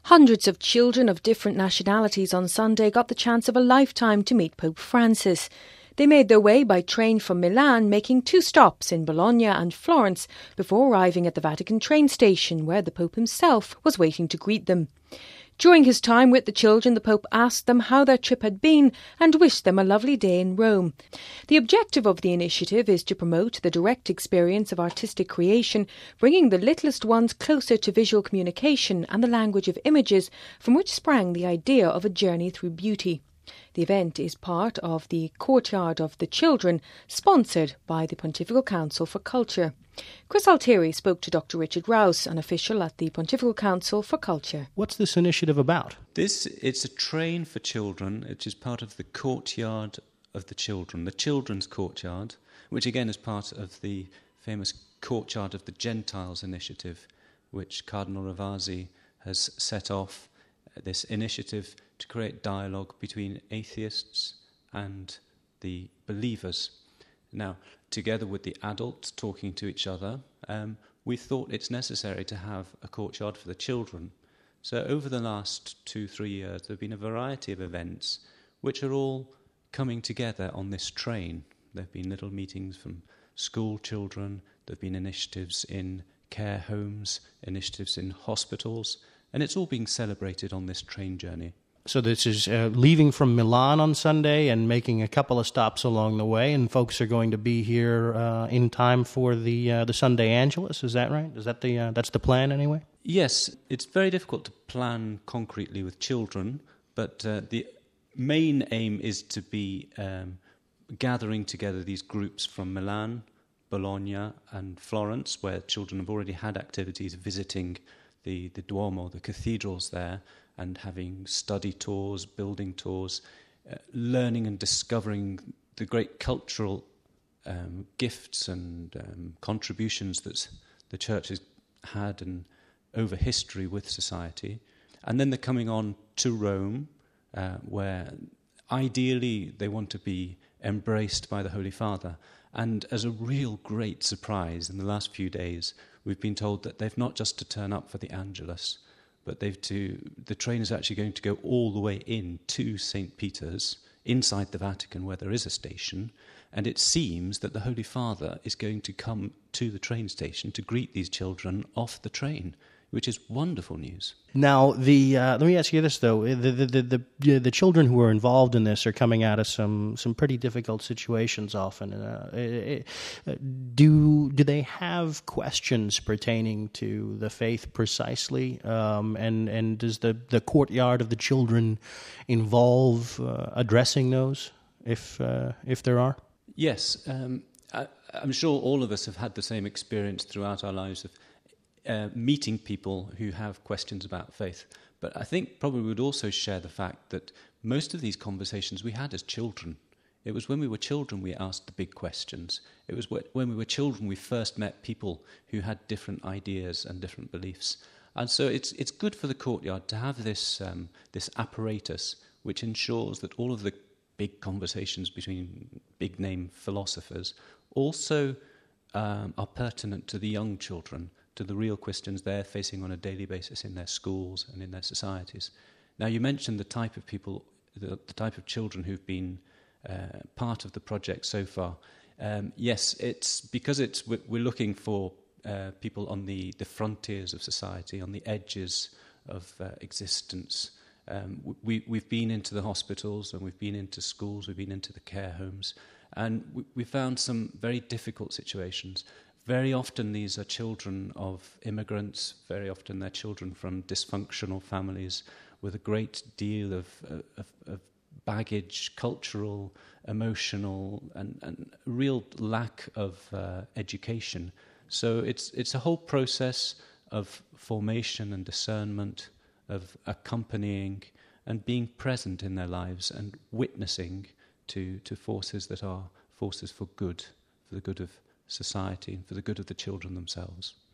Hundreds of children of different nationalities on Sunday got the chance of a lifetime to meet Pope Francis. They made their way by train from Milan, making 2 stops in Bologna and Florence before arriving at the Vatican train station, where the Pope himself was waiting to greet them. During his time with the children, the Pope asked them how their trip had been and wished them a lovely day in Rome. The objective of the initiative is to promote the direct experience of artistic creation, bringing the littlest ones closer to visual communication and the language of images, from which sprang the idea of a journey through beauty. The event is part of the Courtyard of the Children, sponsored by the Pontifical Council for Culture. Chris Altieri spoke to Dr. Richard Rouse, an official at the Pontifical Council for Culture. What's this initiative about? It's a train for children, which is part of the Courtyard of the Children, the Children's Courtyard, which again is part of the famous Courtyard of the Gentiles initiative, which Cardinal Ravasi has set off, this initiative to create dialogue between atheists and the believers. Now, together with the adults talking to each other, we thought it's necessary to have a courtyard for the children. So over the last 2-3 years, there have been a variety of events which are all coming together on this train. There have been little meetings from school children, there have been initiatives in care homes, initiatives in hospitals, and it's all being celebrated on this train journey. So this is leaving from Milan on Sunday and making a couple of stops along the way, and folks are going to be here in time for the Sunday Angelus. Is that right? Is that that's the plan anyway? Yes, it's very difficult to plan concretely with children, but the main aim is to be gathering together these groups from Milan, Bologna, and Florence, where children have already had activities visiting the Duomo, the cathedrals there, and having study tours, building tours, learning and discovering the great cultural gifts and contributions that the Church has had and over history with society. And then they're coming on to Rome, where ideally they want to be embraced by the Holy Father. And as a real great surprise, in the last few days, we've been told that they've not just to turn up for the Angelus, but the train is actually going to go all the way in to St. Peter's, inside the Vatican, where there is a station, and it seems that the Holy Father is going to come to the train station to greet these children off the train, which is wonderful news. Now, let me ask you this though: the children who are involved in this are coming out of some pretty difficult situations often. Do they have questions pertaining to the faith precisely? And does the Courtyard of the Children involve addressing those, if there are? Yes, I'm sure all of us have had the same experience throughout our lives of meeting people who have questions about faith. But I think probably we would also share the fact that most of these conversations we had as children. It was when we were children we asked the big questions. It was when we were children we first met people who had different ideas and different beliefs. And so it's good for the Courtyard to have this apparatus which ensures that all of the big conversations between big-name philosophers also are pertinent to the young children, to the real questions they're facing on a daily basis in their schools and in their societies. Now, you mentioned the type of people, the type of children who've been part of the project so far. Yes, it's because we're looking for people on the frontiers of society, on the edges of existence. We've been into the hospitals and we've been into schools, we've been into the care homes, and we found some very difficult situations. Very often these are children of immigrants, very often they're children from dysfunctional families with a great deal of baggage, cultural, emotional, and real lack of education. So it's a whole process of formation and discernment, of accompanying and being present in their lives and witnessing to forces that are forces for good, for the good of society and for the good of the children themselves.